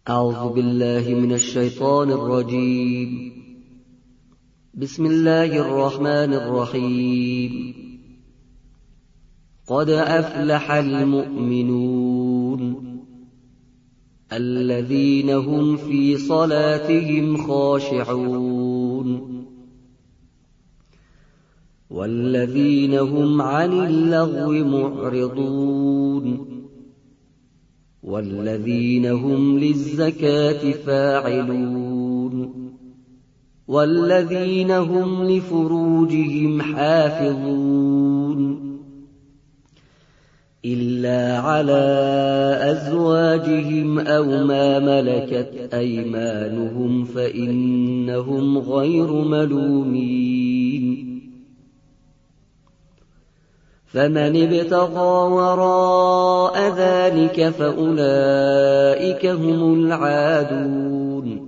أعوذ بالله من الشيطان الرجيم. بسم الله الرحمن الرحيم. قد أفلح المؤمنون الذين هم في صلاتهم خاشعون والذين هم عن اللغو معرضون والذين هم للزكاة فاعلون والذين هم لفروجهم حافظون إلا على أزواجهم أو ما ملكت أيمانهم فإنهم غير ملومين. فمن ابتغى وراء ذلك فأولئك هم العادون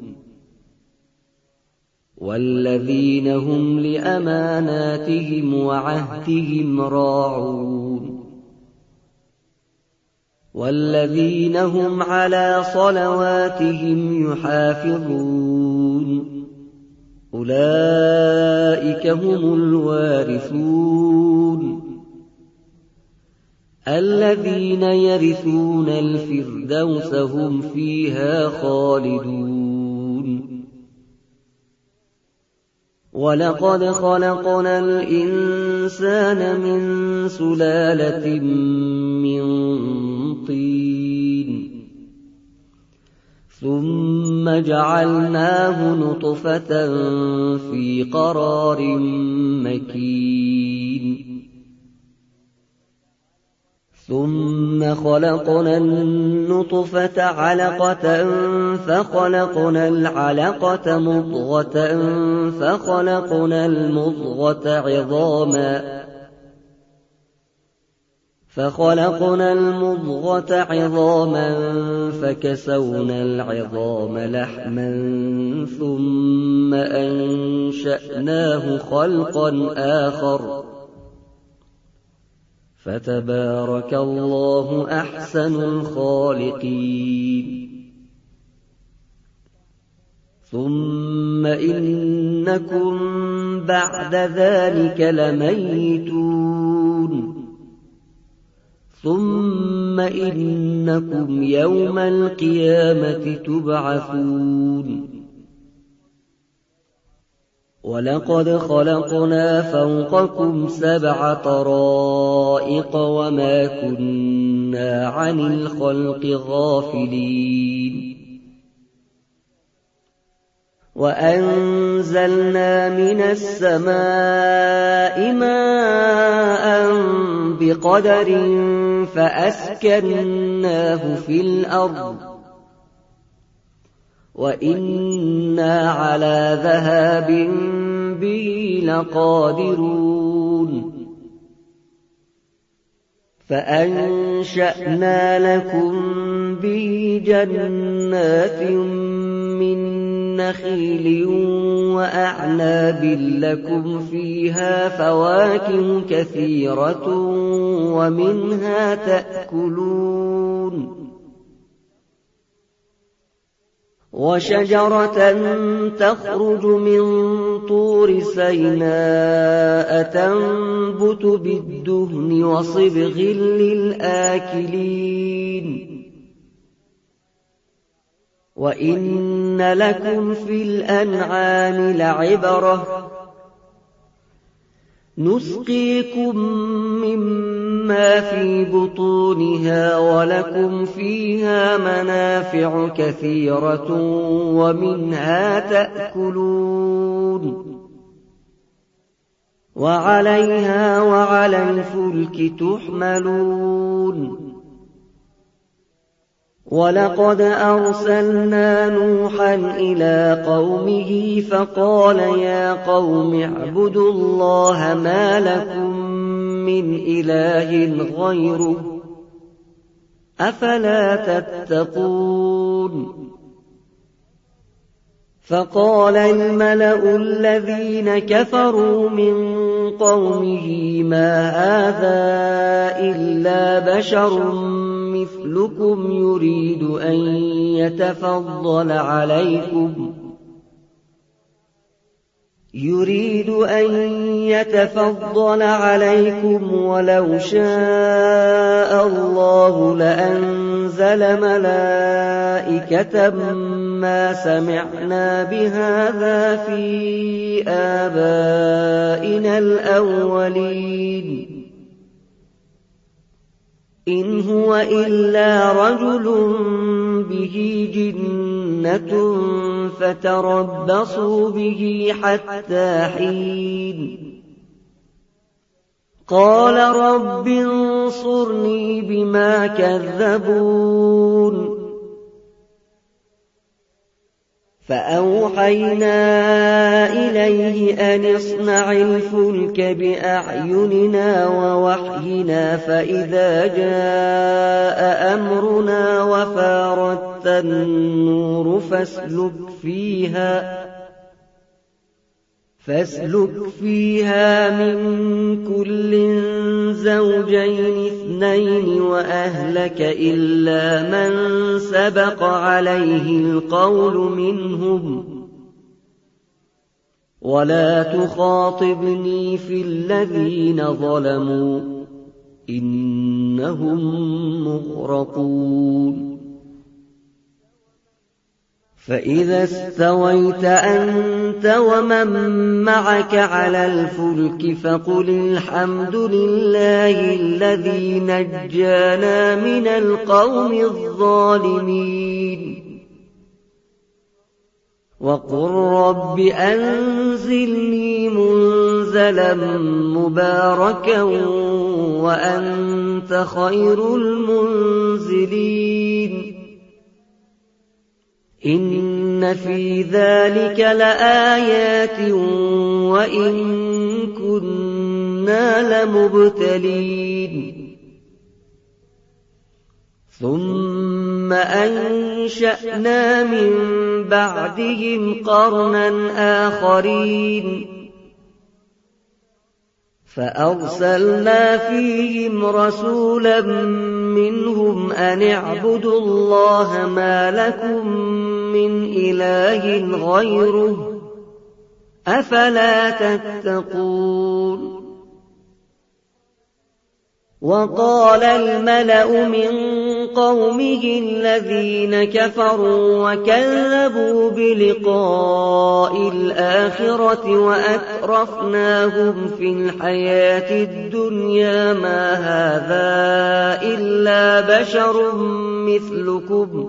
والذين هم لأماناتهم وعهدهم راعون والذين هم على صلواتهم يحافظون أولئك هم الوارثون الذين يرثون الفردوس هم فيها خالدون. ولقد خلقنا الإنسان من سلالة من طين ثم جعلناه نطفة في قرار مكين ثم خلقنا النطفة علقة فخلقنا العلقة مضغة فخلقنا المضغة عظاما فكسونا العظام لحما ثم أنشأناه خلقا آخر فتبارك الله أحسن الخالقين. ثم إنكم بعد ذلك لميتون ثم إنكم يوم القيامة تبعثون. ولقد خلقنا فوقكم 7 طرائق وما كنا عن الخلق غافلين. وأنزلنا من السماء ماء بقدر فأسكناه في الأرض وإنا على ذهاب به لقادرون. فأنشأنا لكم به جنات من نخيل وأعناب لكم فيها فواكه كثيرة ومنها تأكلون. وشجرة تخرج من طور سيناء تنبت بالدهن وصبغ للآكلين. وإن لكم في الأنعام لعبرة نسقيكم مما في بطونها ولكم فيها منافع كثيرة ومنها تأكلون وعليها وعلى الفلك تحملون. ولقد أرسلنا نوحا إلى قومه فقال يا قوم اعبدوا الله ما لكم من إله غيره أفلا تتقون. فقال الملأ الذين كفروا من قومه ما هذا إلا بشر مثلنا مثلكم يريد أن يتفضل عليكم ولو شاء الله لأنزل ملائكة ما سمعنا بهذا في آبائنا الأولين إن هو إلا رجل به جنة فتربصوا به حتى حين قال رب انصرني بما كذبون فأوحينا إليه أن اصنع الفلك بأعيننا ووحينا فإذا جاء أمرنا وفارت النور فاسلك فيها من كل زوجين اثنين وأهلك إلا من سبق عليه القول منهم ولا تخاطبني في الذين ظلموا إنهم مغرقون فإذا استويت أنت ومن معك على الفلك فقل الحمد لله الذي نجانا من القوم الظالمين وقل رب أنزلني منزلا مباركا وأنت خير المنزلين إن في ذلك لآيات وإن كنا لمبتلين ثم أنشأنا من بعدهم قرنا آخرين فأرسلنا فيهم رسولا منهم أن اعبدوا الله ما لكم من إله غيره أفلا تتقون وقال الملأ من قومه الذين كفروا وكذبوا بلقاء الآخرة وأترفناهم في الحياة الدنيا ما هذا إلا بشر مثلكم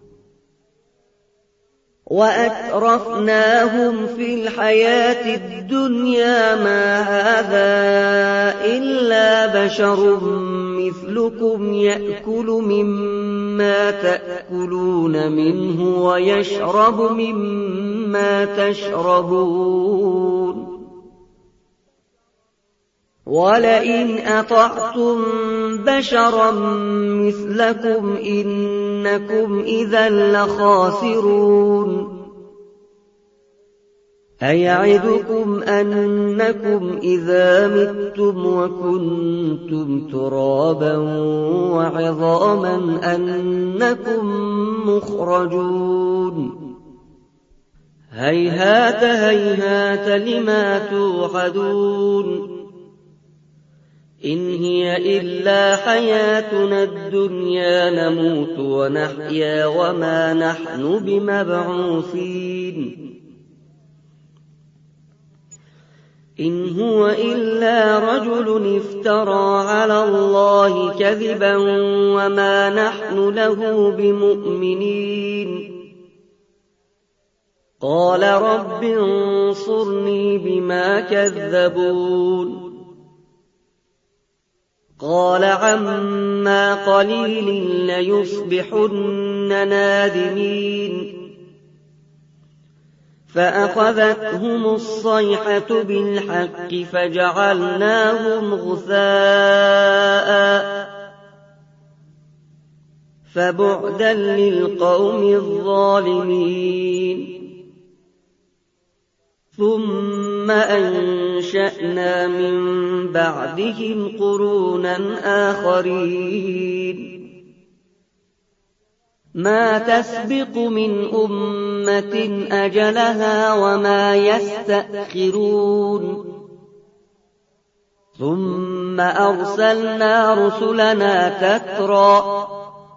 يأكل مما تأكلون منه ويشرب مما تشربون ولئن أطعتم بشرا مثلكم إنكم إذا لخاسرون أيعدكم أنكم إذا متم وكنتم ترابا وعظاما أنكم مخرجون هيهات هيهات لما توعدون إن هي إلا حياتنا الدنيا نموت ونحيا وما نحن بمبعوثين إن هو إلا رجل افترى على الله كذبا وما نحن له بمؤمنين قال رب انصرني بما كذبون قال عما قليل ليصبحن نادمين فأخذتهم الصيحة بالحق فجعلناهم غثاء فبعدا للقوم الظالمين ثم أنشأنا من بعدهم قرونا آخرين ما تسبق من أمة أجلها وما يستأخرون ثم أرسلنا رسلنا تترى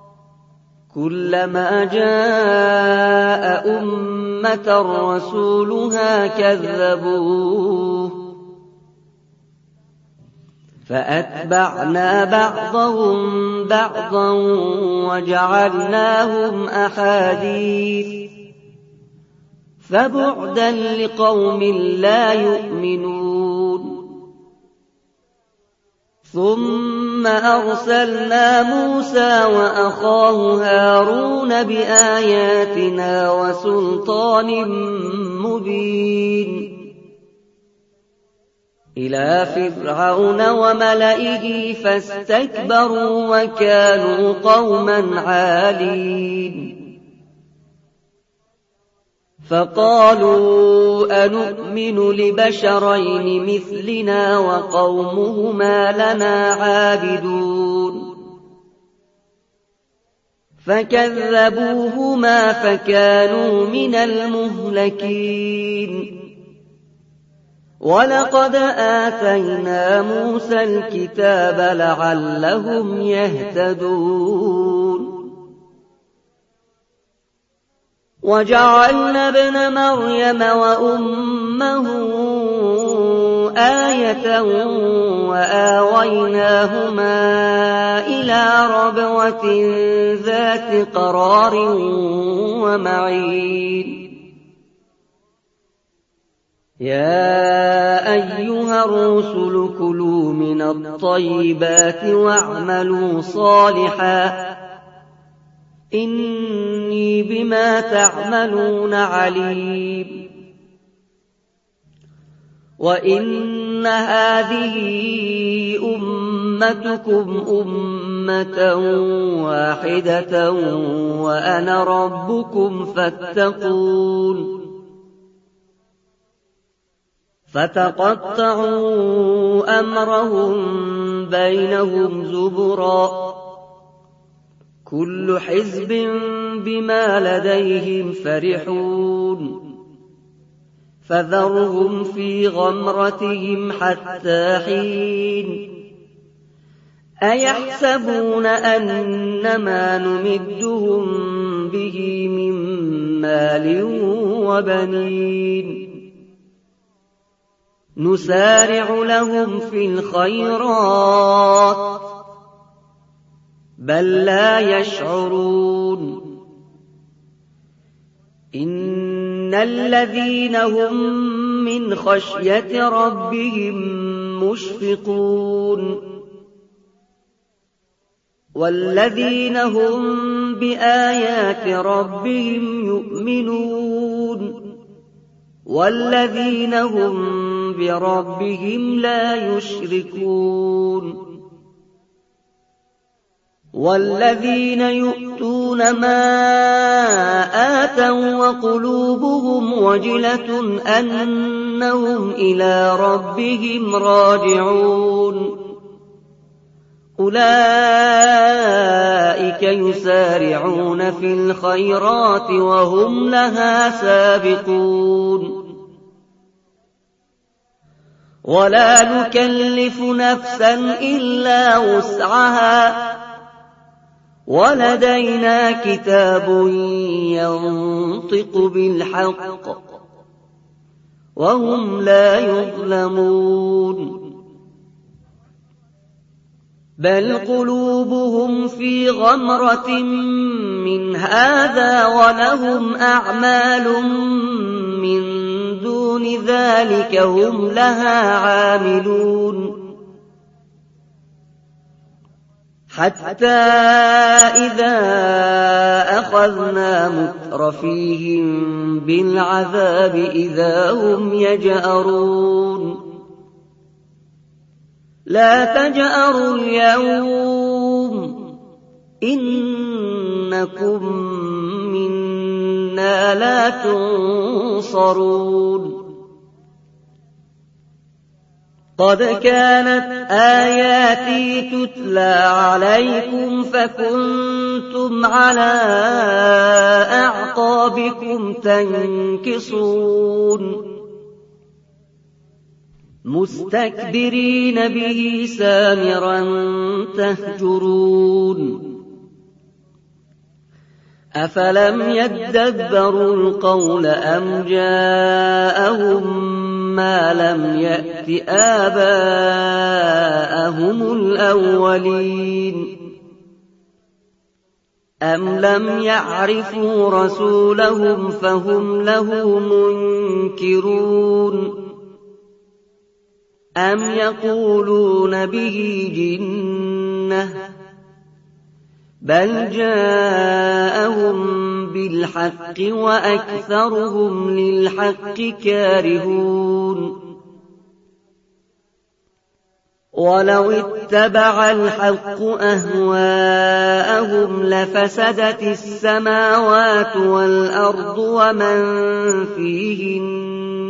كلما جاء أمة رسولها كذبوه فأتبعنا بعضهم بعضا وجعلناهم أحاديث فبعدا لقوم لا يؤمنون ثم أرسلنا موسى وأخاه هارون بآياتنا وسلطان مبين إلى فرعون وملئه فاستكبروا وكانوا قوما عالين فقالوا أنؤمن لبشرين مثلنا وقومهما لنا عابدون فكذبوهما فكانوا من المهلكين ولقد آتينا موسى الكتاب لعلهم يهتدون وجعلنا ابن مريم وأمه آية وآويناهما إلى ربوة ذات قرار ومعين يا أيها الرسل كلوا من الطيبات واعملوا صالحا إني بما تعملون عليم وإن هذه أمتكم أمة واحدة وأنا ربكم فاتقون فتقطعوا أمرهم بينهم زبرا كل حزب بما لديهم فرحون فذرهم في غمرتهم حتى حين أيحسبون أنما نمدهم به من مال وبنين نسارع لهم في الخيرات بل لا يشعرون إن الذين هم من خشية ربهم مشفقون والذين هم بآيات ربهم يؤمنون والذين هم بربهم لا يشركون والذين يؤتون ما آتوا وقلوبهم وجلة أنهم إلى ربهم راجعون أولئك يسارعون في الخيرات وهم لها سابقون ولا نكلف نفسا إلا وسعها ولدينا كتاب ينطق بالحق وهم لا يظلمون بل قلوبهم في غمرة من هذا ولهم أعمال من دون ذلك هم لها عاملون حتى إذا أخذنا مترفيهم بالعذاب إذا هم يجأرون لا تجأروا اليوم إنكم منا لا تنصرون قد كانت آياتي تتلى عليكم فكنتم كنتم على أعقابكم تنكصون مستكبرين به سامرا تهجرون أفلم يدبروا القول أم جاءهم ما لم يأت آباءهم الأولين أم لم يعرفوا رسولهم فهم له منكرون أم يقولون به جنة بل جاءهم بالحق وأكثرهم للحق كارهون ولو اتبع الحق أهواءهم لفسدت السماوات والأرض ومن فيهن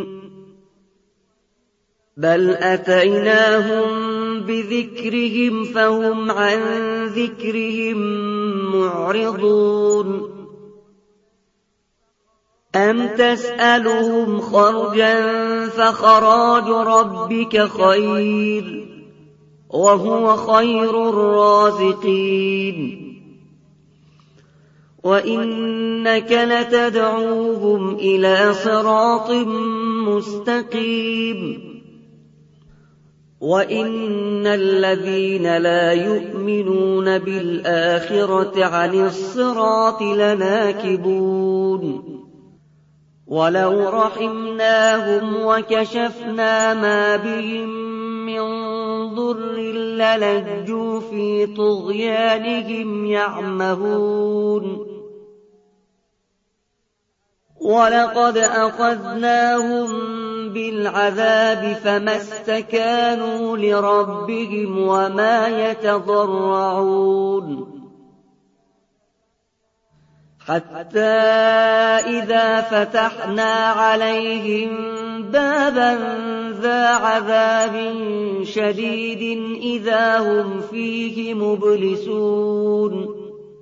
بل أتيناهم بذكرهم فهم عن ذكرهم معرضون أم تسألهم خرجا فخراج ربك خير وهو خير الرازقين وإنك لتدعوهم إلى صراط مستقيم وإن الذين لا يؤمنون بالآخرة عن الصراط لناكبون ولو رحمناهم وكشفنا ما بهم من ضر للجوا في طغيانهم يعمهون ولقد أخذناهم بالعذاب فما استكانوا لربهم وما يتضرعون حتى إذا فتحنا عليهم بابا ذا عذاب شديد إذا هم فيه مبلسون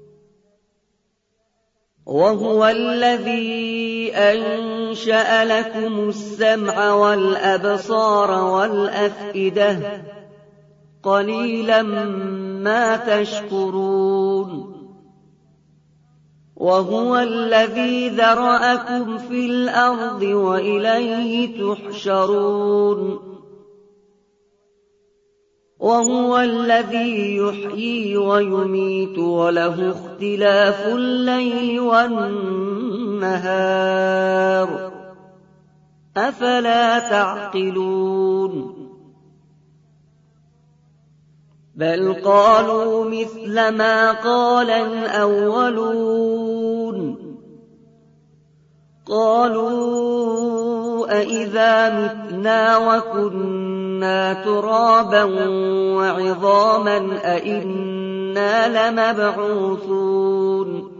وهو الذي أنشأ لكم السمع والأبصار والأفئدة قليلا ما تشكرون وهو الذي ذرأكم في الأرض وإليه تحشرون وهو الذي يحيي ويميت وله اختلاف الليل والنهار أفلا تعقلون بل قالوا مثل ما قال الأولون قالوا أإذا متنا وكنا ترابا وعظاما أإنا لمبعوثون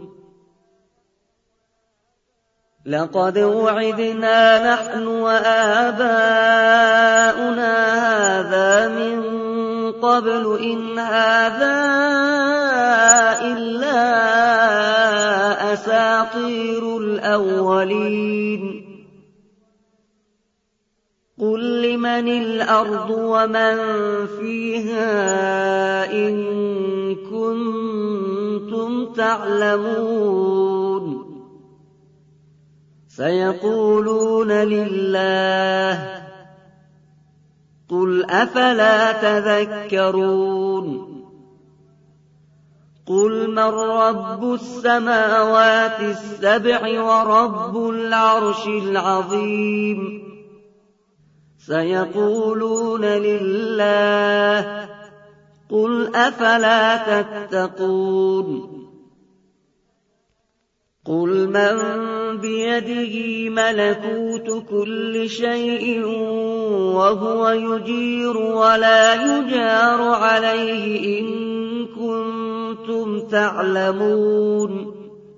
لقد وعدنا نحن وآباؤنا هذا من قبل إن هذا إلا أساطير الأولين قل لمن الأرض ومن فيها إن كنتم تعلمون سيقولون لله قل أفلا تذكرون قل من رب السماوات السبع ورب العرش العظيم سيقولون لله قل أفلا تتقون قل من بيده ملكوت كل شيء وهو يجير ولا يجار عليه إن كنتم تعلمون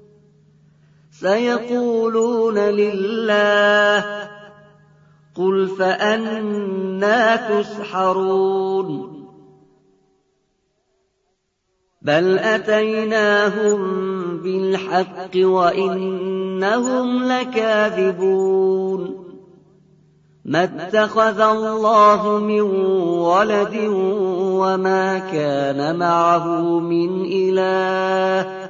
سيقولون لله قل فأنى تسحرون بل أتيناهم بِالْحَقِّ وَإِنَّهُمْ لَكَاذِبُونَ مَا اتَّخَذَ اللَّهُ مِن وَلَدٍ وَمَا كَانَ مَعَهُ مِنْ إِلَٰهٍ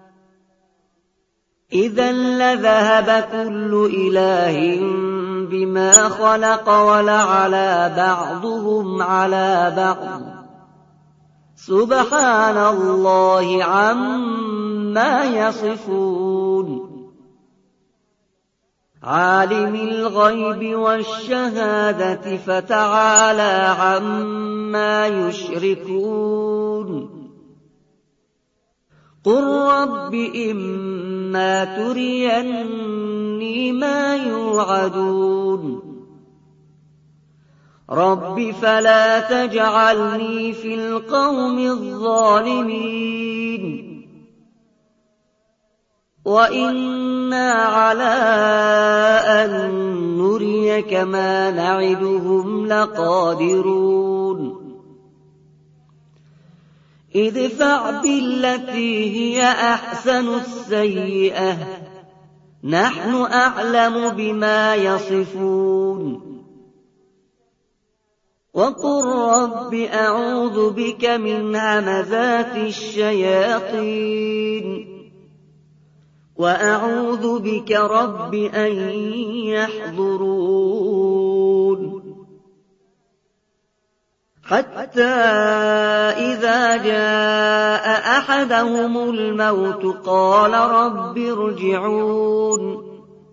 إِذًا لَّذَهَبَ كُلُّ إِلَٰهٍ بِمَا خَلَقَ وَلَعَلَا بَعْضُهُمْ عَلَىٰ بَعْضٍ سُبْحَانَ اللَّهِ عَمَّا يَصِفُونَ عَالِمِ الْغَيْبِ وَالشَّهَادَةِ فَتَعَالَىٰ عَمَّا يُشْرِكُونَ قُل رَّبِّ إِمَّا تُرِيَنِّي مَا يُوعَدُونَ رَبِّ فَلَا تَجْعَلْنِي فِي الْقَوْمِ الظَّالِمِينَ وَإِنَّا عَلَىٰ أَن نُّرِيَكَ مَا نَعِدُهُمْ لَقَادِرُونَ ادْفَعْ بِالَّتِي هِيَ أَحْسَنُ السَّيِّئَةَ نَحْنُ أَعْلَمُ بِمَا يَصِفُونَ وَقُل رَّبِّ أَعُوذُ بِكَ مِنْ هَمَزَاتِ الشَّيَاطِينِ وَأَعُوذُ بِكَ رَبِّ أَن يَحْضُرُونِ حَتَّىٰ إِذَا جَاءَ أَحَدَهُمُ الْمَوْتُ قَالَ رَبِّ ارْجِعُونِ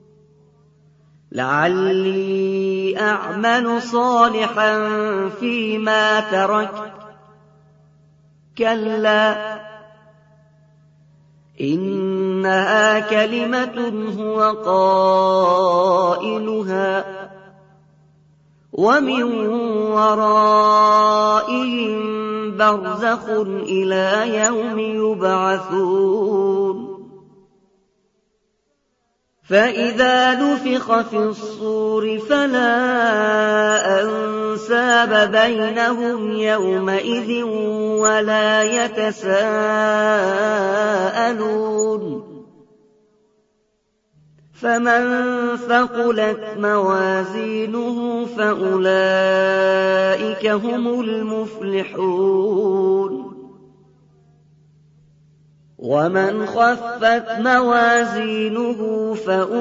لَعَلِّي أَعْمَلُ صَالِحًا فِيمَا تَرَكْتُ كَلَّا إِنَّهَا كَلِمَةٌ هُوَ قَائِلُهَا وَمِن وَرَائِهِم بَرْزَخٌ إِلَىٰ يَوْمِ يُبْعَثُونَ فَإِذَا نُفِخَ فِي الصُّورِ فَلَا أَنسَابَ بَيْنَهُمْ يَوْمَئِذٍ وَلَا يَتَسَاءَلُونَ فَمَن ثَقُلَتْ مَوَازِينُهُ فَأُولَٰئِكَ هُمُ الْمُفْلِحُونَ وَمَنْ خَفَّتْ مَوَازِينُهُ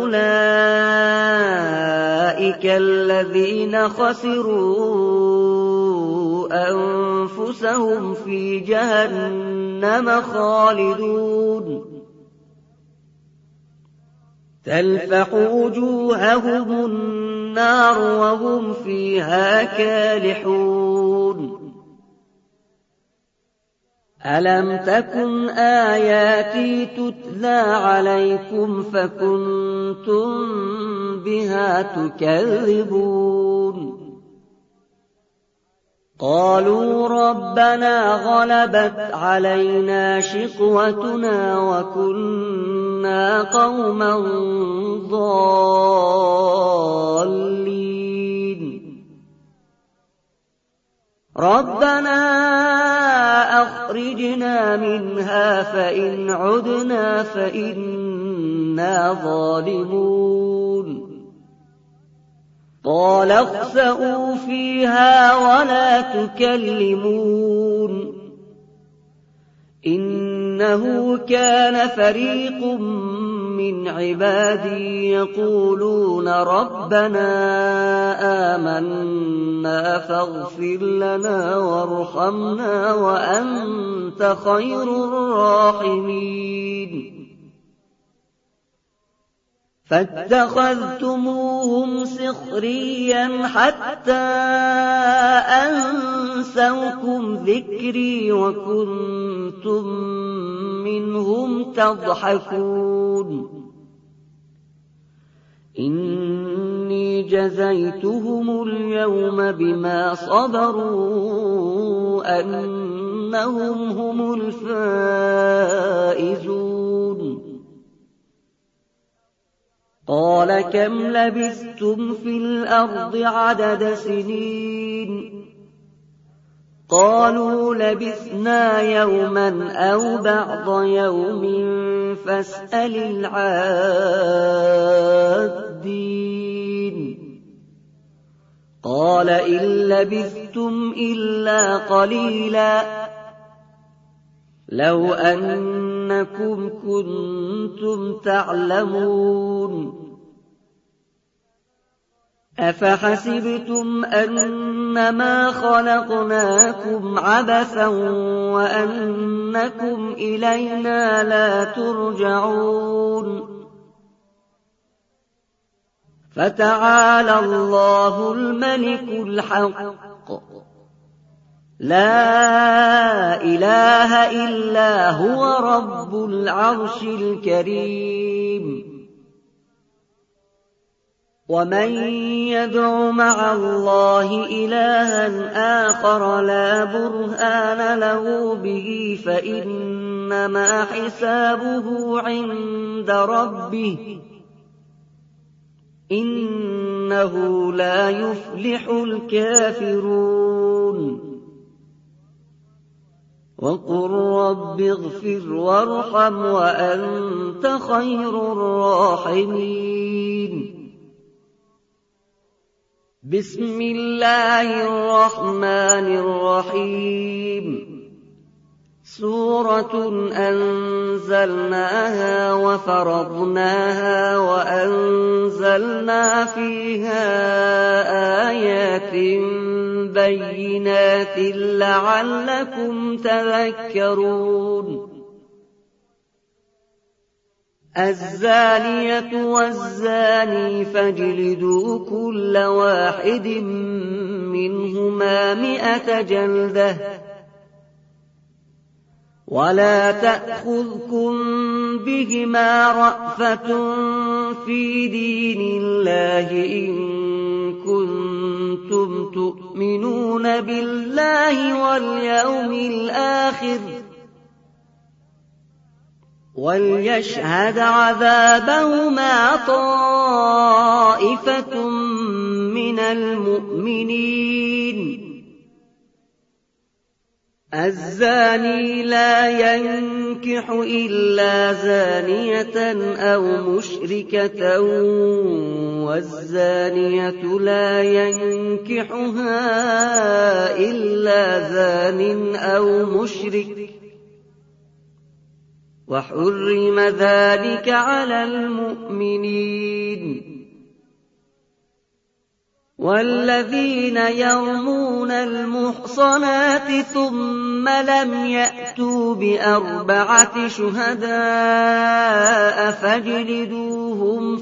فَأُولَٰئِكَ الَّذِينَ خَسِرُوا أَنفُسَهُمْ فِي جَهَنَّمَ خَالِدُونَ تَلْفَحُ وُجُوهَهُمُ النَّارُ وَهُمْ فِيهَا كَالِحُونَ أَلَمْ تَكُنْ آيَاتِي تُتْلَىٰ عَلَيْكُمْ فَكُنتُم بِهَا تُكَذِّبُونَ قَالُوا رَبَّنَا غَلَبَتْ عَلَيْنَا شِقْوَتُنَا وَكُنَّا قَوْمًا ضَالِّينَ رَبَّنَا أَخْرِجْنَا مِنْهَا فَإِنْ عُدْنَا فَإِنَّا ظَالِمُونَ قَالَ اخْسَئُوا فِيهَا وَلَا تُكَلِّمُونِ إِنَّهُ كَانَ فَرِيقٌ مِّنْ عِبَادِي يَقُولُونَ رَبَّنَا آمَنَّا فَاغْفِرْ لَنَا وَارْحَمْنَا وَأَنتَ خَيْرُ الرَّاحِمِينَ فَاتَّخَذْتُمُوهُمْ سِخْرِيًّا حَتَّىٰ أَنسَوْكُمْ ذِكْرِي وَكُنتُم مِّنْهُمْ تَضْحَكُونَ إِنِّي جَزَيْتُهُمُ الْيَوْمَ بِمَا صَبَرُوا أَنَّهُمْ هُمُ الْفَائِزُونَ قَالَ كَمْ لَبِثْتُمْ فِي الْأَرْضِ عَدَدَ سِنِينَ قَالُوا لَبِثْنَا يَوْمًا أَوْ بَعْضَ يَوْمٍ فاسأل العادين قال إن لبثتم إلا قليلا لو أنكم كنتم تعلمون أفحسبتم أنما خلقناكم عبثا وأنكم إلينا لا ترجعون فتعالى الله الملك الحق لا إله إلا هو رب العرش الكريم ومن يدع مع الله إلها آخر لا برهان له به فإنما حسابه عند ربه إنه لا يفلح الكافرون وقل رب اغفر وارحم وأنت خير الراحمين بسم الله الرحمن الرحيم سورة أنزلناها وفرضناها وأنزلنا فيها آيات بينات لعلكم تذكرون الزانية والزاني فاجلدوا كل واحد منهما 100 جلدة ولا تأخذكم بهما رأفة في دين الله إن كنتم تؤمنون بالله واليوم الآخر وليشهد عذابهما طائفة من المؤمنين الزاني لا ينكح إلا زانية أو مشركة والزانية لا ينكحها إلا زان أو مشرك وحرم ذلك على المؤمنين والذين يرمون المحصنات ثم لم يأتوا ب4 شهداء فاجلدوهم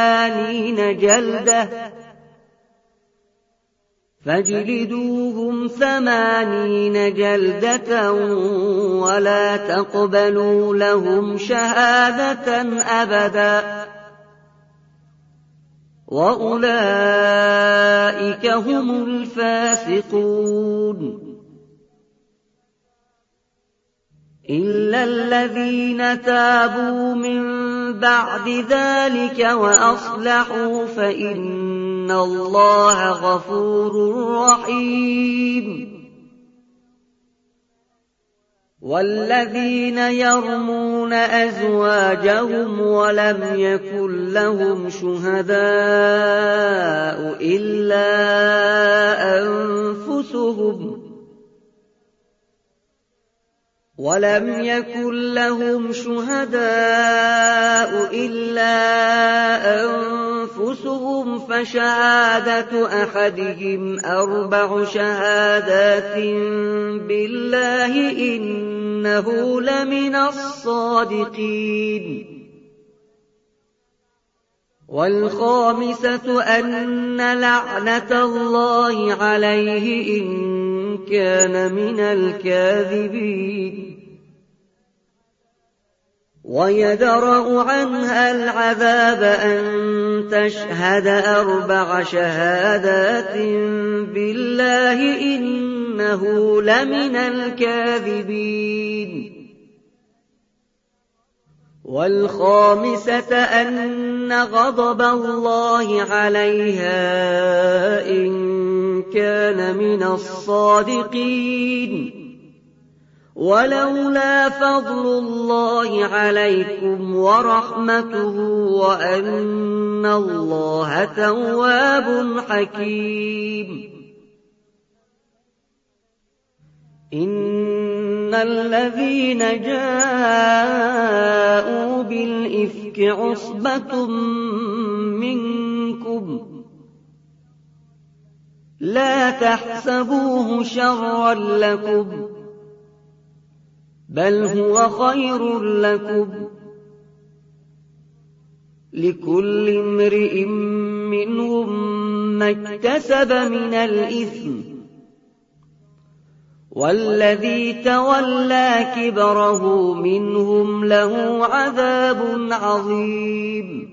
80 جلدة ولا تقبلوا لهم شهادة أبدا وأولئك هم الفاسقون إلا الذين تابوا من بعد ذلك وأصلحوا فإن الله غفور رحيم والذين يرمون أزواجهم ولم يكن لهم شهداء إلا أنفسهم فشهادة أحدهم 4 شهادات بالله إنه لمن الصادقين والخامسة أن لعنة الله عليه إن كان من الكاذبين ويدرأ عنها العذاب أن تشهد 4 شهادات بالله إنه لمن الكاذبين والخامسة أن غضب الله عليها إن كان من الصادقين ولولا فضل الله عليكم ورحمته وأن الله تواب حكيم. إن الذين جاءوا بالإفك عصبة منكم لا تحسبوه شرا لكم بل هو خير لكم لكل امرئ منهم ما اكتسب من الإثم والذي تولى كبره منهم له عذاب عظيم.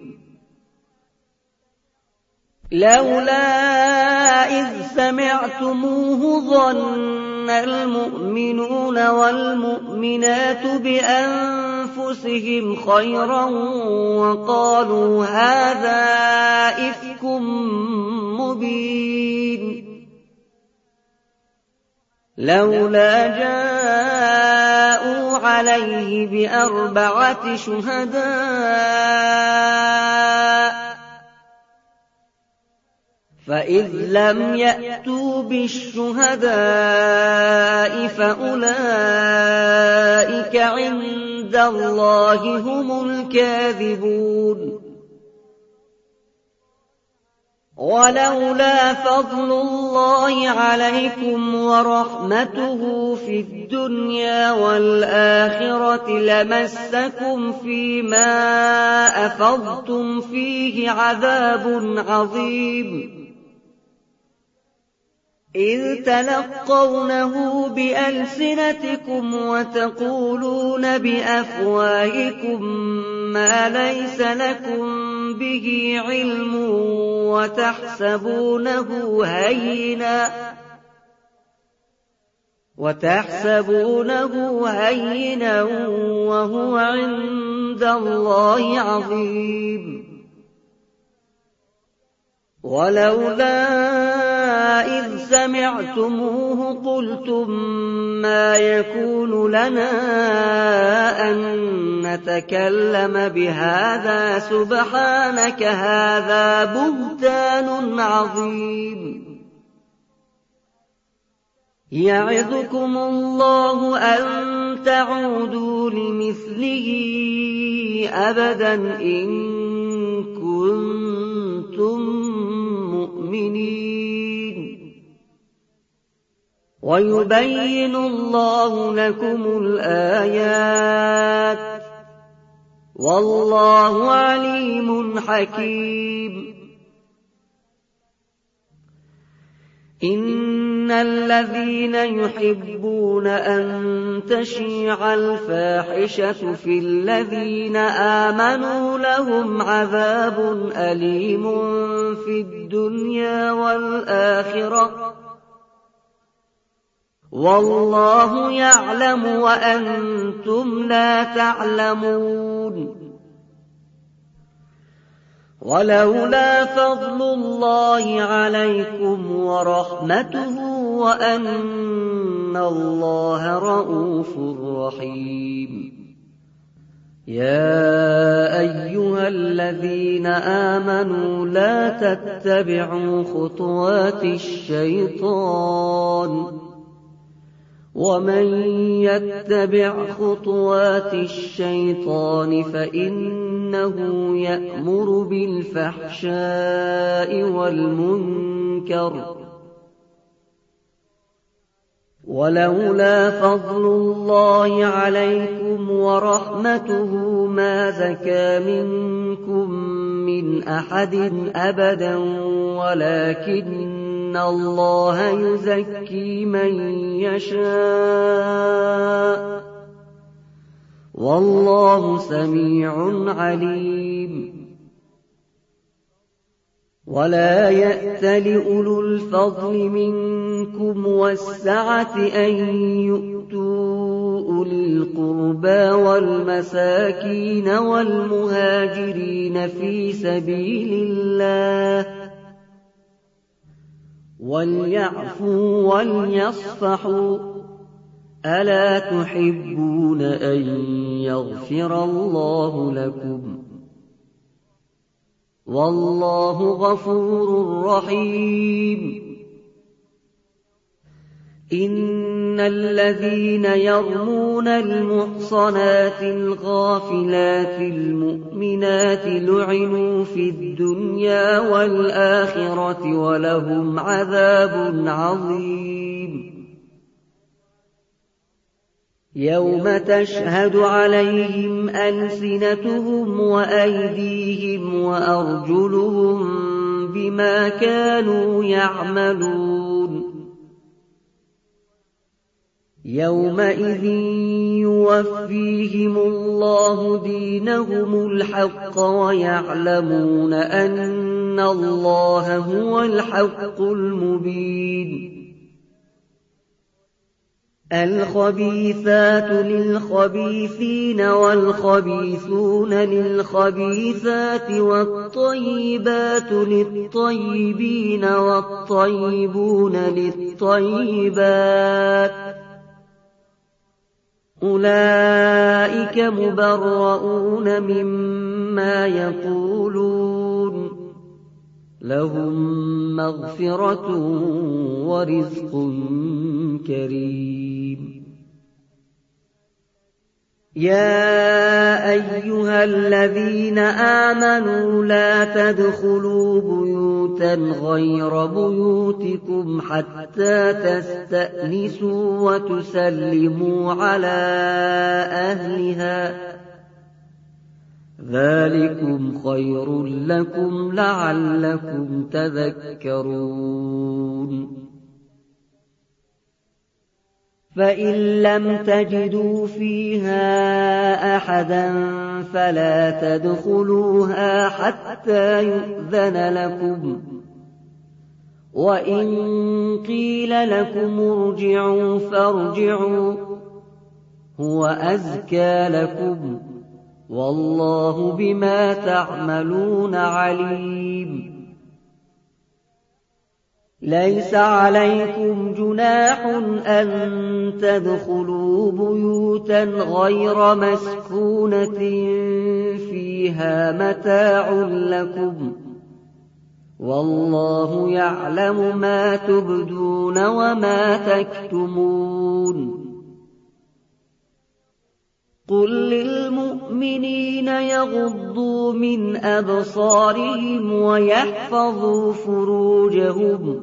لولا إذ سمعتموه ظن المؤمنون والمؤمنات بأنفسهم خيرا وقالوا هذا إفك مبين. لولا جاءوا عليه بأربعة شهداء فإذ لم يأتوا بالشهداء فأولئك عند الله هم الكاذبون. ولولا فضل الله عليكم ورحمته في الدنيا والآخرة لمسكم فيما أفضتم فيه عذاب عظيم إذ تلقونه بألسنتكم وتقولون بأفواهكم ما ليس لكم به علم وتحسبونه هينا وهو عند الله عظيم. ولولا إذ سمعتموه قلتم ما يكون لنا أن نتكلم بهذا سبحانك هذا بهتان عظيم. يعظكم الله أن تعودوا لمثله أبدا إن كنتم مؤمنين. ويبين الله لكم الآيات والله عليم حكيم. إن الذين يحبون أن تشيع الفاحشة في الذين آمنوا لهم عذاب أليم في الدنيا والآخرة والله يعلم وأنتم لا تعلمون. ولولا فضل الله عليكم ورحمته وأن الله رءوف رحيم. يا أيها الذين آمنوا لا تتبعوا خطوات الشيطان ومن يتبع خطوات الشيطان فإنه يأمر بالفحشاء والمنكر ولولا فضل الله عليكم ورحمته ما زكى منكم من أحد أبدا ولكن الله يزكي من يشاء والله سميع عليم. ولا يأتل أولو الفضل منكم والسعة أن يؤتوا أولي القربى والمساكين والمهاجرين في سبيل الله وليعفوا وليصفحوا ألا تحبون أن يغفر الله لكم والله غفور رحيم إن الذين يرمون المحصنات الغافلات المؤمنات لعنوا في الدنيا والآخرة ولهم عذاب عظيم يوم تشهد عليهم ألسنتهم وأيديهم وأرجلهم بما كانوا يعملون يومئذ يوفيهم الله دينهم الحق ويعلمون أن الله هو الحق المبين الخبيثات للخبيثين والخبيثون للخبيثات والطيبات للطيبين والطيبون للطيبات أولئك مبرؤون مما يقولون لهم مغفرة ورزق كريم يا أيها الذين آمنوا لا تدخلوا بيوتا غير بيوتكم حتى تستأنسوا وتسلموا على أهلها ذلكم خير لكم لعلكم تذكرون فإن لم تجدوا فيها أحدا فلا تدخلوها حتى يؤذن لكم وإن قيل لكم ارجعوا فارجعوا هو أزكى لكم والله بما تعملون عليم ليس عليكم جناح أن تدخلوا بيوتا غير مسكونة فيها متاع لكم والله يعلم ما تبدون وما تكتمون قل للمؤمنين يغضوا من أبصارهم ويحفظوا فروجهم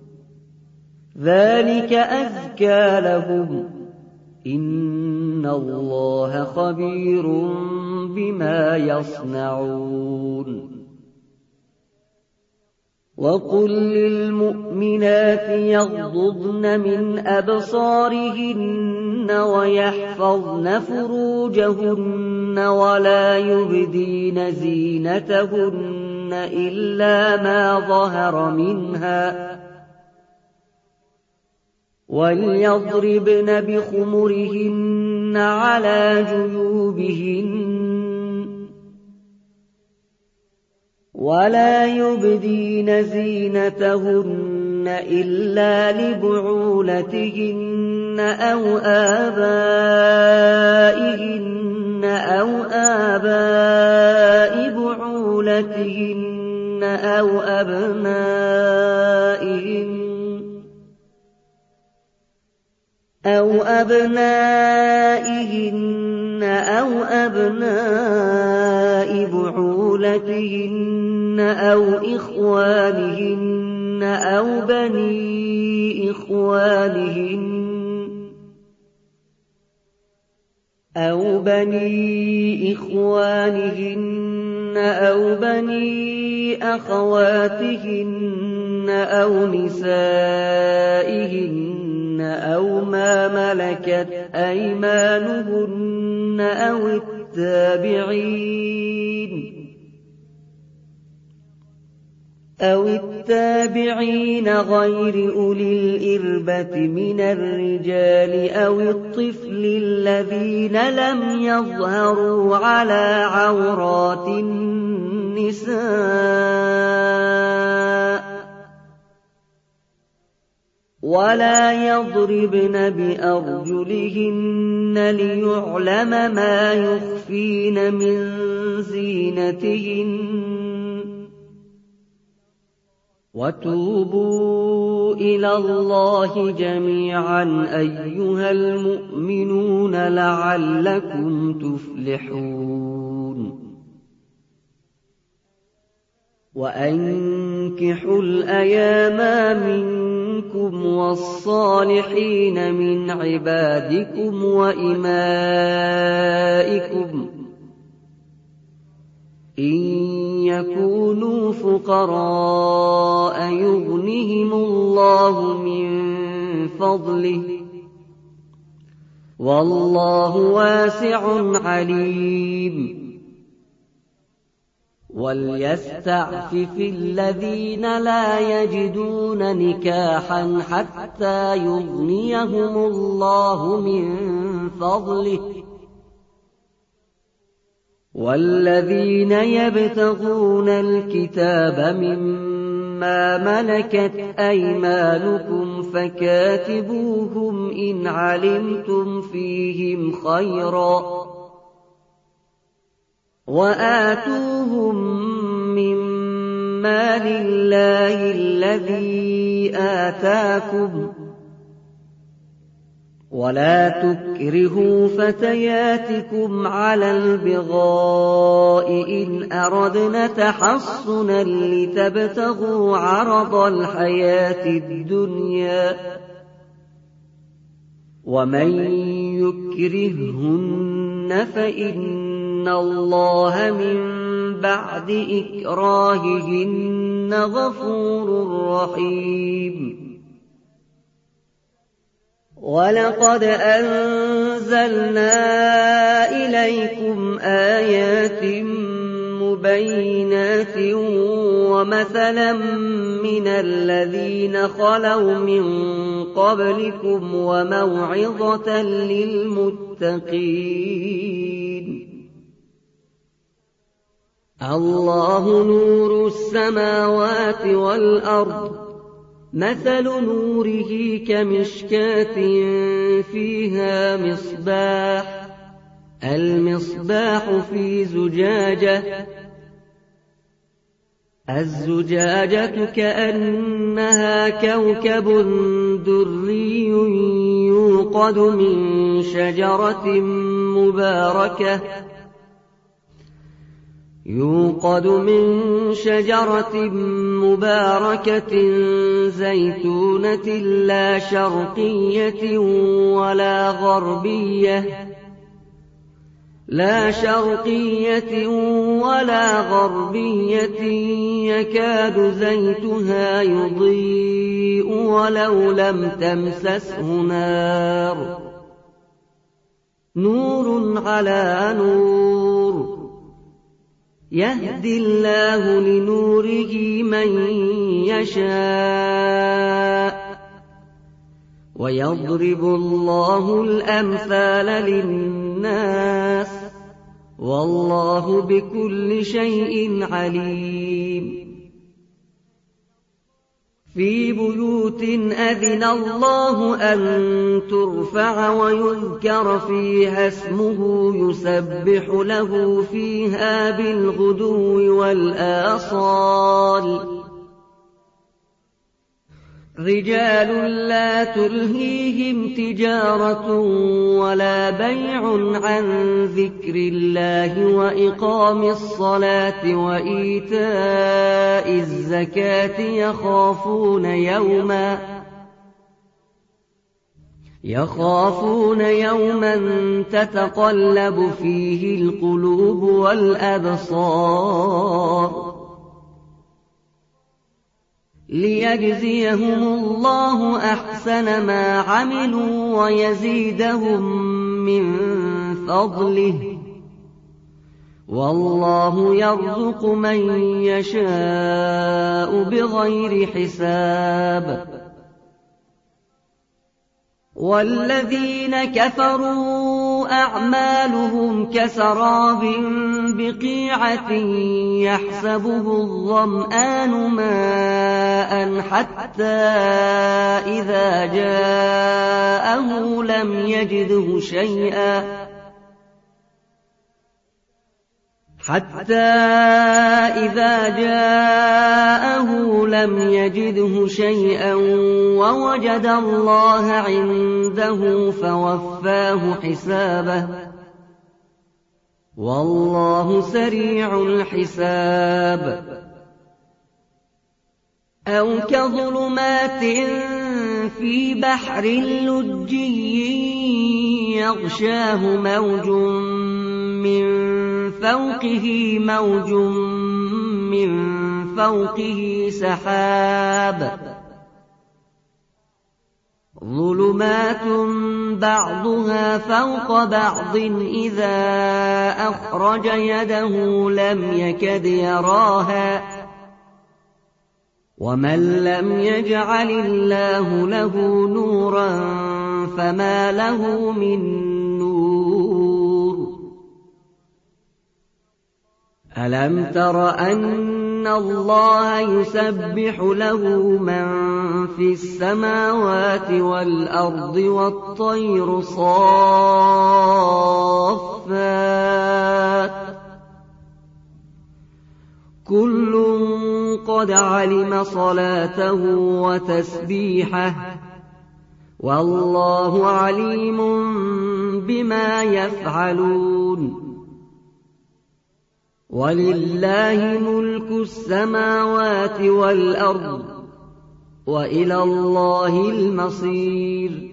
ذلك أزكى لهم إن الله خبير بما يصنعون وقل للمؤمنات يغضضن من أبصارهن ويحفظن فروجهن ولا يبدين زينتهن إلا ما ظهر منها وليضربن بخمرهن على جيوبهن ولا يبدين زينتهن إلا لبعولتهن أو آبائهن أو آباء بعولتهن أو أبنائهن أو أبناء بعولتهن أو إخوانهن أو بني إخوانهن أو بني أخواتهن أو نسائهن أو ما ملكت أيمانهن أو التابعين غير أولي الإربة من الرجال أو الطفل الذين لم يظهروا على عورات النساء ولا يضربن بأرجلهن ليعلم ما يخفين من زينتهن وتوبوا إلى الله جميعا أيها المؤمنون لعلكم تفلحون وأنكحوا الأيام منكم والصالحين من عبادكم وإمائكم إن يكونوا فقراء يغنهم الله من فضله والله واسع عليم وليستعفف الذين لا يجدون نكاحا حتى يغنيهم الله من فضله والذين يبتغون الكتاب مما ملكت أيمانكم فكاتبوهم إن علمتم فيهم خيرا وآتوهم مما لله الذي آتاكم ولا تكرهوا فتياتكم على البغاء إن أردنا تحصنا لتبتغوا عرض الحياة الدنيا ومن يكرههن فإن الله من بعد إكراههن غفور رحيم ولقد أنزلنا إليكم آيات مبينات ومثلا من الذين خلوا من قبلكم وموعظة للمتقين الله نور السماوات والأرض مثل نوره كمشكاة فيها مصباح المصباح في زجاجة الزجاجة كأنها كوكب دري يوقد من شجرة مباركة زيتونة لا شرقية ولا غربية يكاد زيتها يضيء ولو لم تمسسه نار نور على نور يهدي الله لنوره من يشاء ويضرب الله الأمثال للناس والله بكل شيء عليم في بيوت أذن الله أن ترفع ويذكر فيها اسمه يسبح له فيها بالغدو والآصال رجال لا تلهيهم تجارة ولا بيع عن ذكر الله وإقام الصلاة وإيتاء الزكاة يخافون يوما تتقلب فيه القلوب والأبصار ليجزيهم الله أحسن ما عملوا ويزيدهم من فضله والله يرزق من يشاء بغير حساب والذين كفروا أعمالهم كسراب بقيعة يحسبه الظمآن ماء حتى إذا جاءه لم يجده شيئا ووجد الله عنده فوفاه حسابه والله سريع الحساب أو كظلمات في بحر لجي يغشاه موج من فوقه سحاب ظلمات بعضها فوق بعض إذا أخرج يده لم يكد يراها ومن لم يجعل الله له نورا فما له من نور ألم تر أن الله يسبح له من في السماوات والأرض والطير صافات كل قد علم صلاته وتسبيحه والله عليم بما يفعلون ولله ملك السماوات والأرض وإلى الله المصير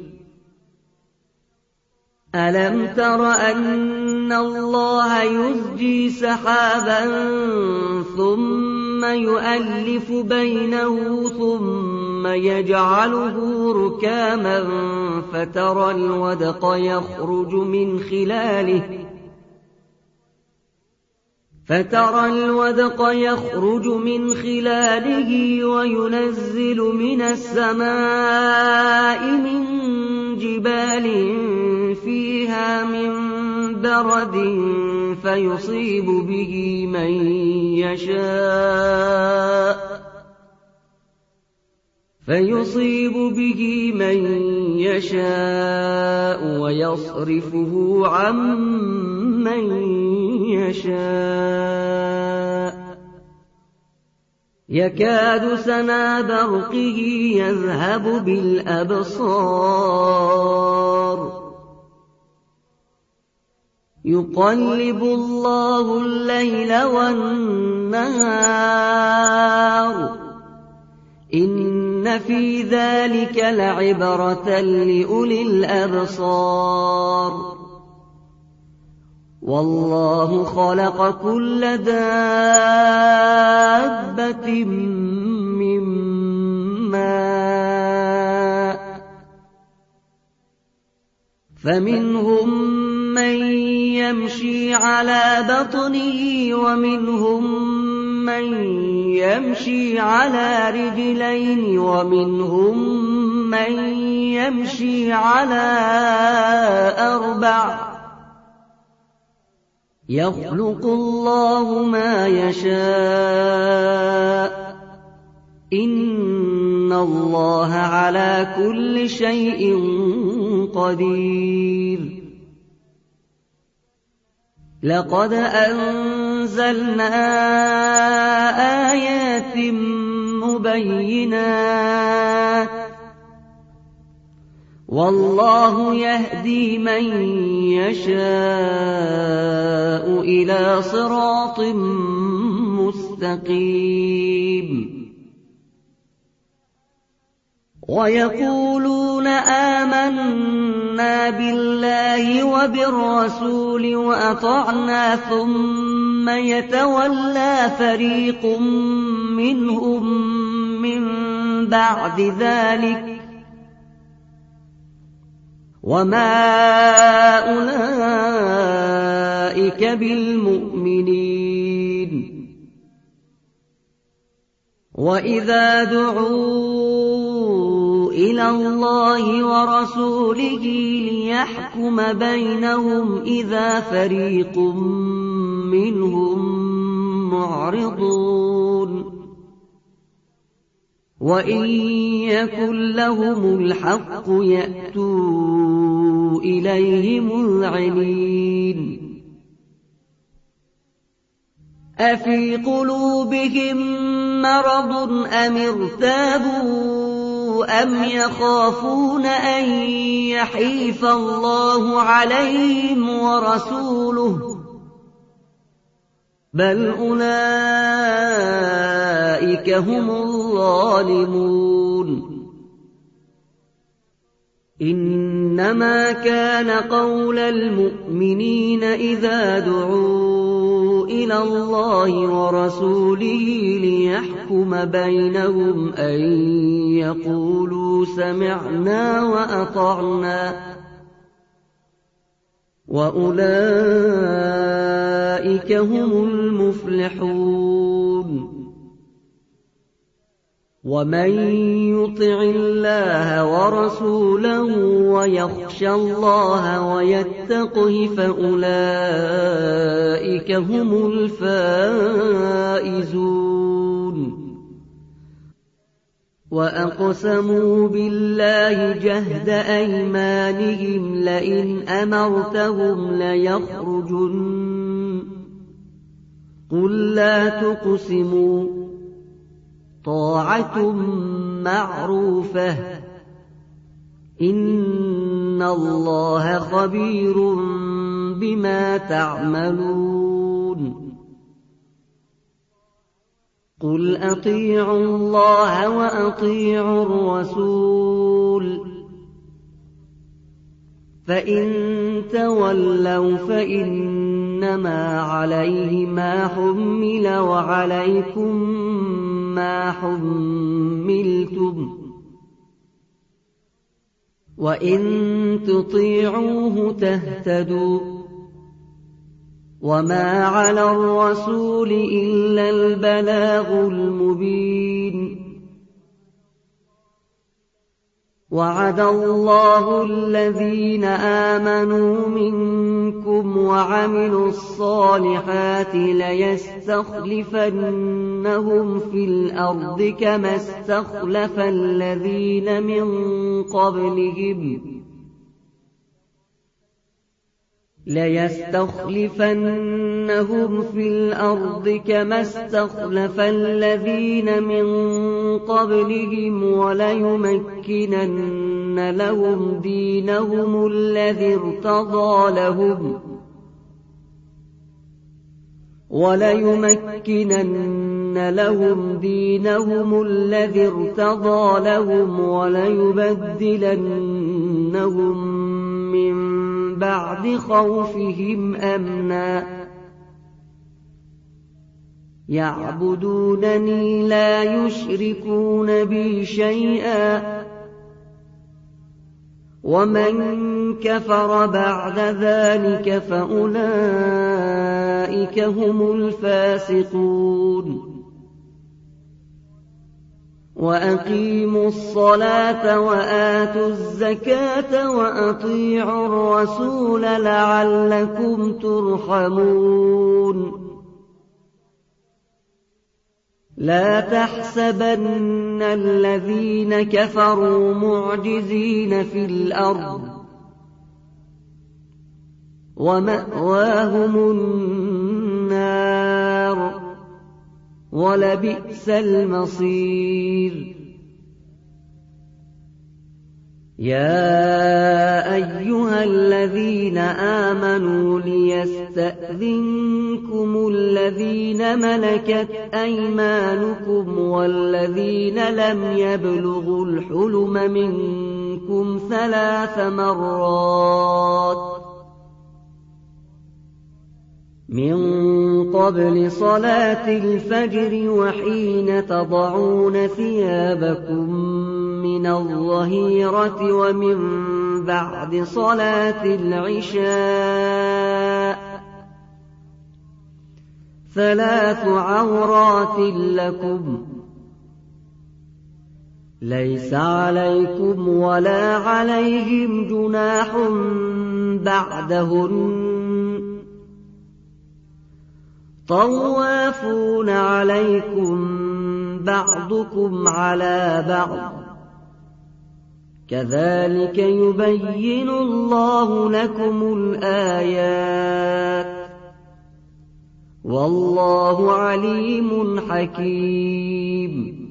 ألم تر أن الله يزجي سحابا ثم يؤلف بينه ثم يجعله ركاما فترى الودق يخرج من خلاله وينزل من السماء من جبال فيها من برد فيصيب به من يشاء ويصرفه عن من يشاء يكاد سنا برقه يذهب بالأبصار يقلب الله الليل والنهار إن في ذلك لعبرة لأولي الأبصار والله خلق كل دابة من ماء فمنهم من يمشي على بطنه ومنهم من يمشي على رجلين ومنهم من يمشي على أربع يخلق الله ما يشاء إن الله على كل شيء قدير لقد أنزلنا آيات مبينات والله يهدي من يشاء إلى صراط مستقيم ويقولون آمنا بالله وبالرسول وأطعنا ثم يتولى فريق منهم من بعد ذلك وما أولئك بالمؤمنين وإذا دعوا إلى الله ورسوله ليحكم بينهم إذا فريق منهم معرضون وإن يكن لهم الحق يأتوا إليه مذعنين أفي قلوبهم مرض أم ارتابوا أم يخافون أن يحيف الله عليهم ورسوله بل أولئك هم الظالمون إنما كان قول المؤمنين إذا دعوا إلى الله ورسوله ليحكم بينهم أن يقولوا سمعنا وأطعنا وأولئك هم المفلحون ومن يطع الله ورسوله ويخشى الله ويتقه فأولئك هم الفائزون وأقسموا بالله جهد أيمانهم لئن أمرتهم ليخرجن قل لا تقسموا طاعة معروفة إن الله خبير بما تعملون قل أطيعوا الله وأطيعوا الرسول فإن تولوا فإنما عليه ما حمل وعليكم ما حملتم وإن تطيعوه تهتدوا وما على الرسول إلا البلاغ المبين وعد الله الذين آمنوا منكم وعملوا الصالحات ليستخلفنهم في الأرض كما استخلف الذين من قبلهم ليستخلفنهم في الأرض كما استخلف الذين من قبلهم وليمكنن لهم دينهم الذي ارتضى لهم وليبدلنهم من بعد خوفهم أمنا يعبدونني لا يشركون بي شيئا ومن كفر بعد ذلك فأولئك هم الفاسقون وأقيموا الصلاة وآتوا الزكاة وأطيعوا الرسول لعلكم ترحمون لا تحسبن الذين كفروا معجزين في الأرض ومأواهم النار ولبئس المصير يا أيها الذين آمنوا ليستأذنكم الذين ملكت أيمانكم والذين لم يبلغوا الحلم منكم 3 مرات من قبل صلاة الفجر وحين تضعون ثيابكم من الظهيرة ومن بعد صلاة العشاء 3 عورات لكم ليس عليكم ولا عليهم جناح بعدهن طوافون عليكم بعضكم على بعض كذلك يبين الله لكم الآيات والله عليم حكيم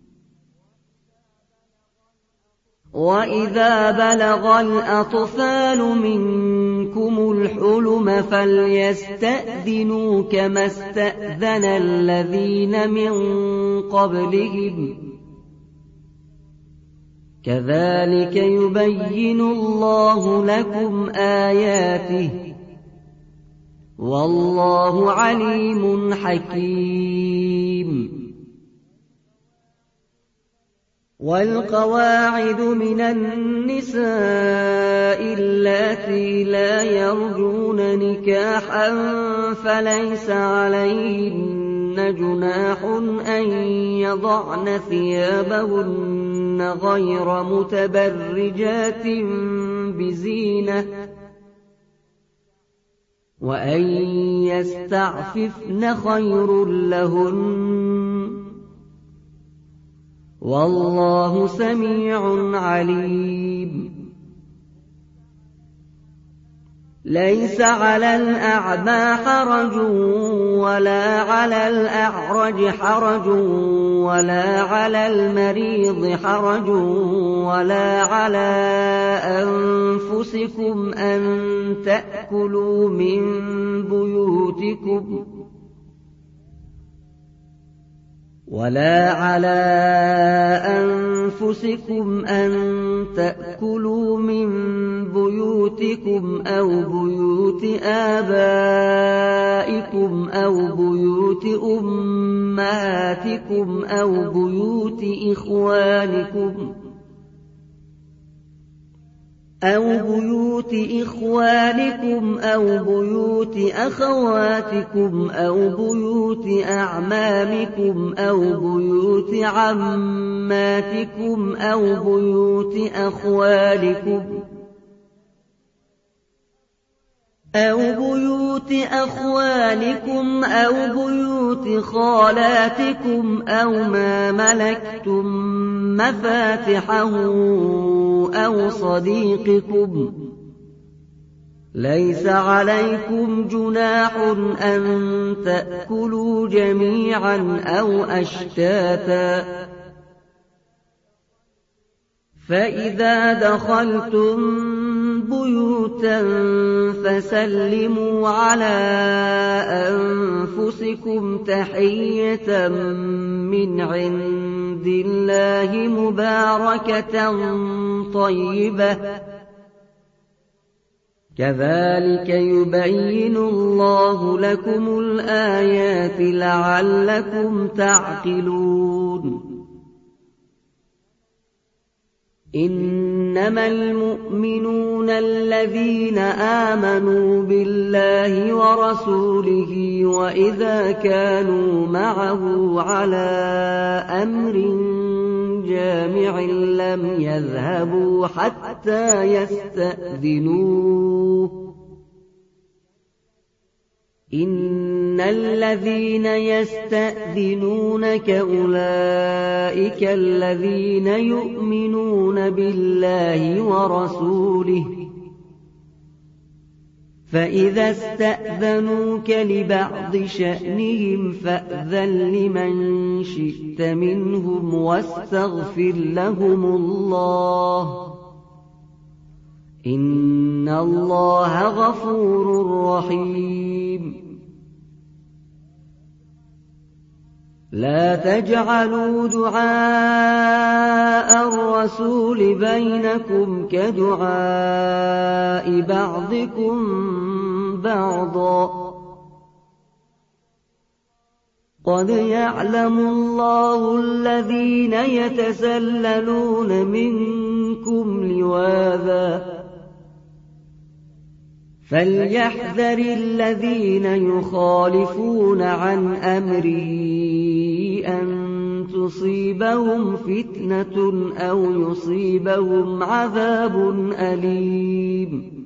وإذا بلغ الأطفال منكم الحلم فليستأذنوا كما استأذن الذين من قبلهم كذلك يبين الله لكم آياته والله عليم حكيم والقواعد من النساء اللاتي لا يرجون نكاحا فليس عليهن جناح أن يضعن ثيابهن غير متبرجات بزينة وأن يستعففن خير لهن والله سميع عليم ليس على الأعمى حرج ولا على الأعرج حرج ولا على المريض حرج ولا على أنفسكم أن تأكلوا من بيوتكم ولا على أنفسكم أن تأكلوا من بيوتكم أو بيوت آبائكم أو بيوت أمهاتكم أو بيوت إخوانكم أو بيوت أخواتكم أو بيوت أعمامكم أو بيوت عماتكم أو بيوت أخوالكم أو بيوت خالاتكم أو ما ملكتم مفاتحه أو صديقكم ليس عليكم جناح أن تأكلوا جميعا أو أشتاتا فإذا دخلتم بيوتا فسلموا على أنفسكم تحية من عند الله مباركة طيبة كذلك يبين الله لكم الآيات لعلكم تعقلون إنما المؤمنون الذين آمنوا بالله ورسوله وإذا كانوا معه على أمر جامع لم يذهبوا حتى يستأذنوه إن الذين يستأذنونك أولئك الذين يؤمنون بالله ورسوله فإذا استأذنوك لبعض شأنهم فأذن لمن شئت منهم واستغفر لهم الله إن الله غفور رحيم لا تجعلوا دعاء الرسول بينكم كدعاء بعضكم بعضا قد يعلم الله الذين يتسللون منكم لواذا فليحذر الذين يخالفون عن أمره أن تصيبهم فتنة أو يصيبهم عذاب أليم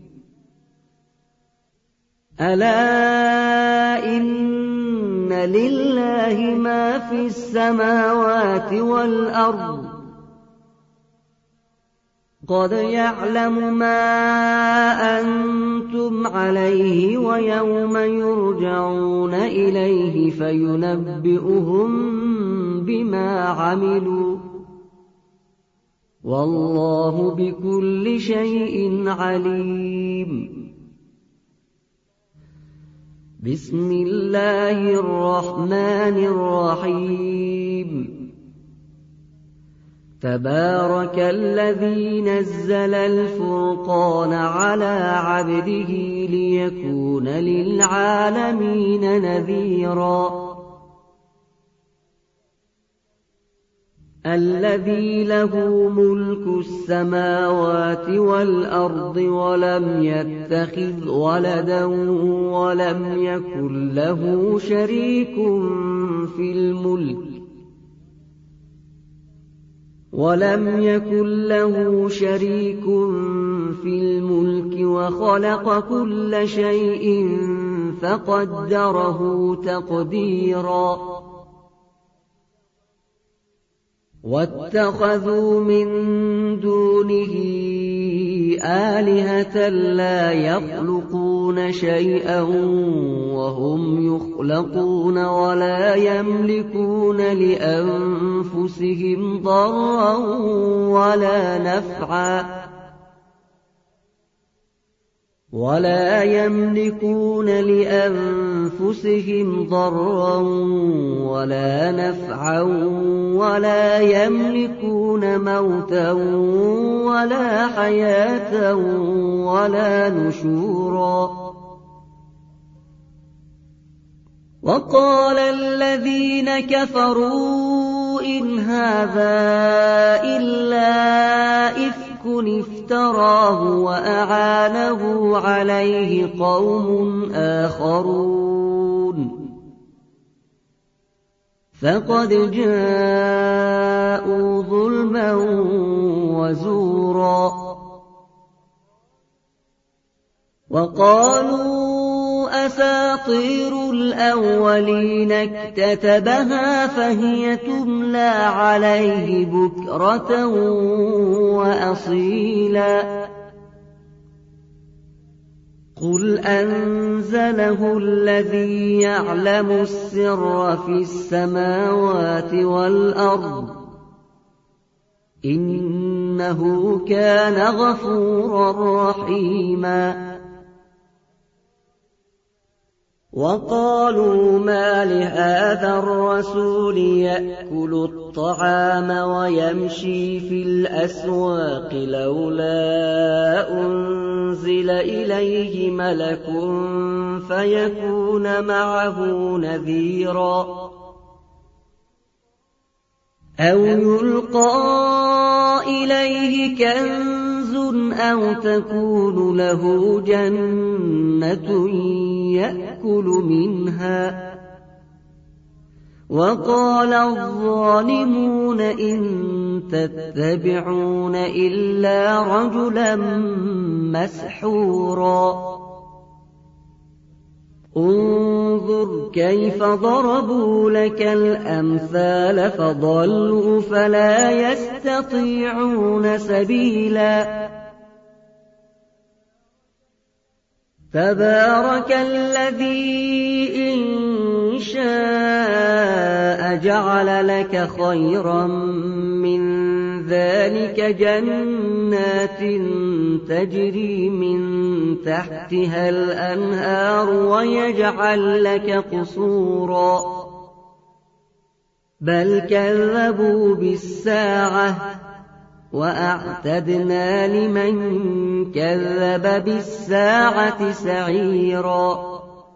ألا إن لله ما في السماوات والأرض قد يعلم ما أنتم عليه ويوم يرجعون إليه فينبئهم بما عملوا والله بكل شيء عليم بسم الله الرحمن الرحيم تبارك الذي نزل الفرقان على عبده ليكون للعالمين نذيرا الذي له ملك السماوات والأرض ولم يتخذ ولدا ولم يكن له شريك في الملك وخلق كل شيء فقدره تقديرا واتخذوا من دونه آلهة لا يخلقون شيئا وهم يخلقون ولا يملكون لأنفسهم ضرا ولا نفعا ولا يملكون موتا ولا حياة ولا نشورا وقال الذين كفروا إن هذا إلا إفك افتراه وأعانه عليه قوم آخرون فقد جاءوا ظلما وزورا وقالوا أساطير الأولين اكتتبها فهي تملى عليه بكرة وأصيلا قل أنزله الذي يعلم السر في السماوات والأرض إنه كان غفورا رحيما وقالوا ما لهذا الرسول يأكل الطعام ويمشي في الأسواق لولا أنزل إليه ملك فيكون معه نذيرا أو يلقى إليه كنز أو تكون له جنة يأكل منها وقال الظالمون إن تتبعون إلا رجلا مسحورا انظر كيف ضربوا لك الأمثال فضلوا فلا يستطيعون سبيلا تبارك الذي إن شاء جعل لك خيرا من ذلك جنات تجري من تحتها الأنهار ويجعل لك قصورا بل كذبوا بالساعة وأعتدنا لمن كذب بالساعة سعيرا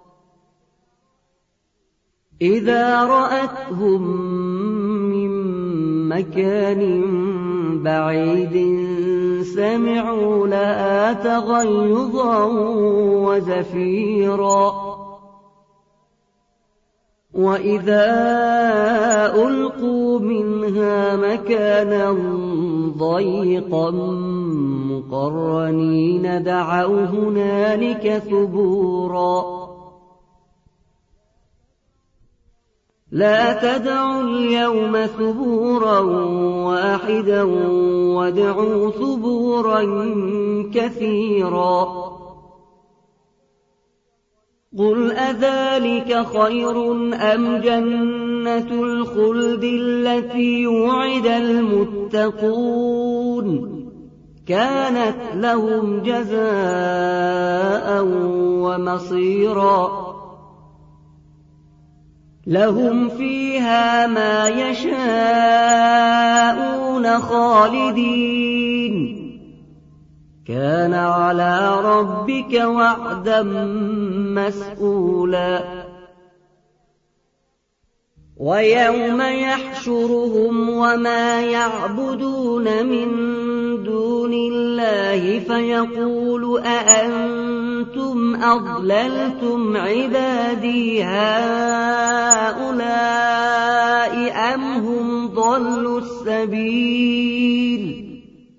إذا رأتهم من مكان بعيد سمعوا لها تغيظا وزفيرا وَإِذَا أُلْقُوا مِنْهَا مَكَانًا ضَيِّقًا مُقَرَّنِينَ دَعَوْا هُنَالِكَ ثُبُورًا لَا تَدْعُوا الْيَوْمَ ثُبُورًا وَاحِدًا وَادْعُوا ثُبُورًا كَثِيرًا قُلْ أَذَٰلِكَ خَيْرٌ أَمْ جَنَّةُ الْخُلْدِ الَّتِي وُعِدَ الْمُتَّقُونَ كَانَتْ لَهُمْ جَزَاءً وَمَصِيرًا لَهُمْ فِيهَا مَا يَشَاءُونَ خَالِدِينَ كَانَ عَلَىٰ رَبِّكَ وَعْدًا مَّسْئُولًا وَيَوْمَ يَحْشُرُهُمْ وَمَا يَعْبُدُونَ مِن دُونِ اللَّهِ فَيَقُولُ أَأَنتُمْ أَضْلَلْتُمْ عِبَادِي هَٰؤُلَاءِ أَمْ هُمْ ضَلُّوا السَّبِيلَ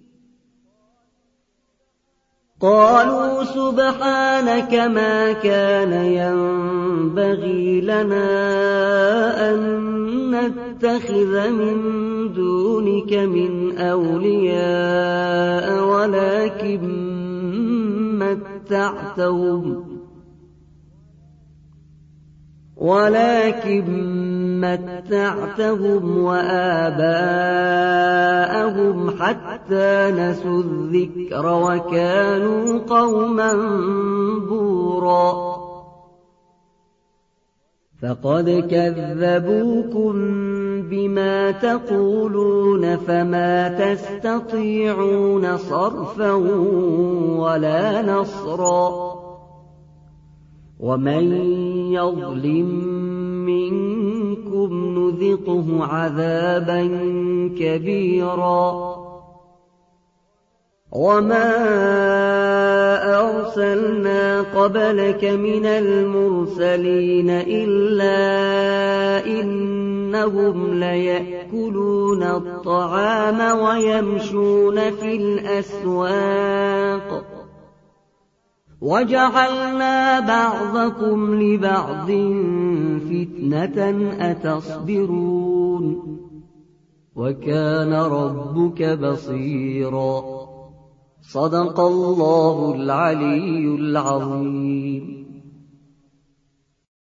قَالُوا سُبْحَانَكَ مَا كَانَ يَنبَغِي لَنَا أَن نَّتَّخِذَ مِن دُونِكَ مِنْ أَوْلِيَاءَ وَلَٰكِن مَّتَّعْتَهُمْ وَآبَاءَهُمْ حَتَّىٰ نَسُوا الذِّكْرَ وَكَانُوا قَوْمًا بُورًا فَقَدْ كَذَّبُوكُم بِمَا تَقُولُونَ فَمَا تَسْتَطِيعُونَ صَرْفًا وَلَا نَصْرًا وَمَن يَظْلِم مِّنكُمْ نُذِقْهُ عَذَابًا كَبِيرًا وَمَا أَرْسَلْنَا قَبْلَكَ مِنَ الْمُرْسَلِينَ إِلَّا إِنَّهُمْ لَيَأْكُلُونَ الطَّعَامَ وَيَمْشُونَ فِي الْأَسْوَاقِ وَجَعَلْنَا بَعْضَكُمْ لِبَعْضٍ فِتْنَةً أَتَصْبِرُونَ وَكَانَ رَبُّكَ بَصِيرًا صدق الله العلي العظيم.